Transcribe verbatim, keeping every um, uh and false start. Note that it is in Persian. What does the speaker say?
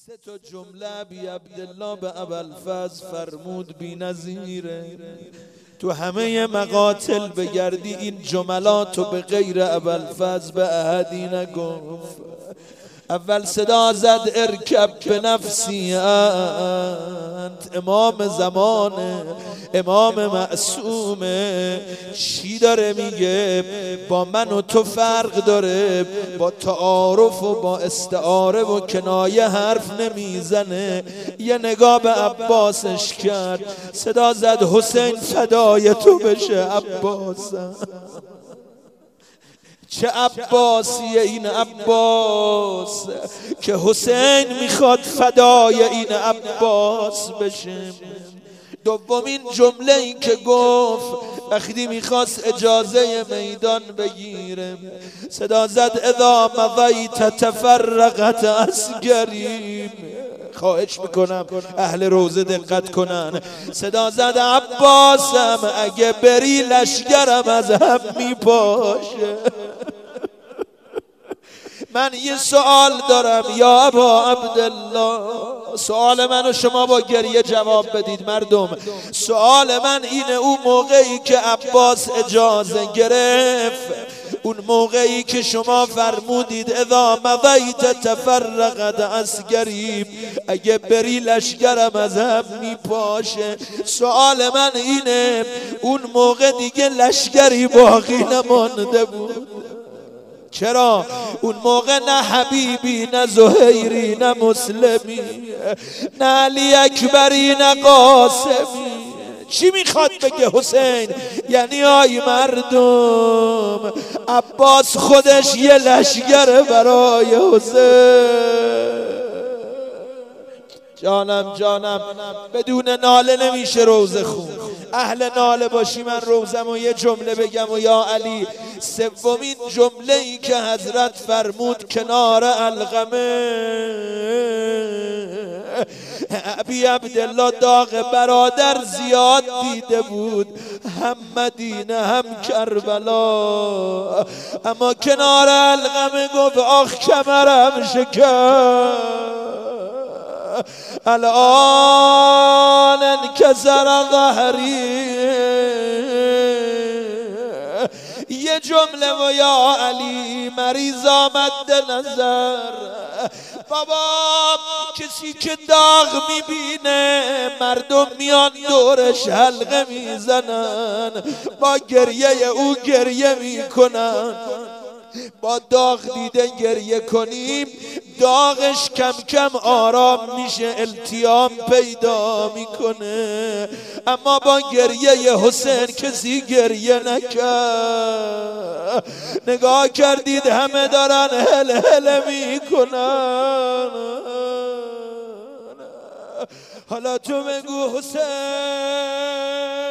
سه تا جمله ابی عبدالله به ابوالفضل فرمود بی نظیره. تو همه مقاتل بگردی این جملاتو به غیر ابوالفضل به احدی نگفت. اول صدا زد ارکب به نفسی انت، امام زمانه، امام معصومه. چی داره میگه؟ با من و تو فرق داره، با تعارف و با استعاره و کنایه حرف نمیزنه. یه نگاه به عباسش کرد، صدا زد حسین فدای تو بشه عباسم. چه عباسیه این عباس که حسین میخواد فدای این عباس بشه. دومین جمله ای که گفت وقتی میخواست اجازه میدان بگیره، صدا زد اذا مضیت تفرقت اسگریم. خواهش میکنم اهل روزه دقت کنن. صدا زد عباسم اگه بری لشگرم از هم میپاشه. من یه سوال دارم یا ابا عبدالله، سوال منو شما با گریه جواب بدید مردم. سوال من اینه، اون موقعی که عباس اجازه گرفت، اون موقعی که شما فرمودید اذا مضیت تفرقت اسگریم، اگه بری لشگرم از هم میپاشه، سوال من اینه اون موقع دیگه لشگری باقی نمانده بود؟ چرا؟ اون موقع نه حبیبی، نه زهیری، نه مسلمی، نه علی اکبری، نه قاسمی. چی میخواد بگه حسین؟ یعنی آی مردم، عباس خودش یه لشگره برای حسین. جانم جانم، بدون ناله نمیشه روزه خون. اهل ناله باشی من روزم و یه جمله بگم و یا علی. سومین جمله ای که حضرت فرمود کنار علقمه، ابی عبدالله داغ برادر زیاد دیده بود، هم مدینه هم کربلا، اما کنار علقمه گفت آخ کمرم شکست، الان انکسر ظهری. یه جمله و یا علی مریض آمد نظر. بابا کسی که داغ میبینه مردم میان دورش حلقه میزنن، با گریه او گریه میکنن. با داغ دیده گریه کنیم داغش کم کم آرام میشه، التیام پیدا میکنه. اما با گریه حسین کسی گریه نکرد. نگاه کردید همه دارن هل هل میکنن. حالا تو بگو حسین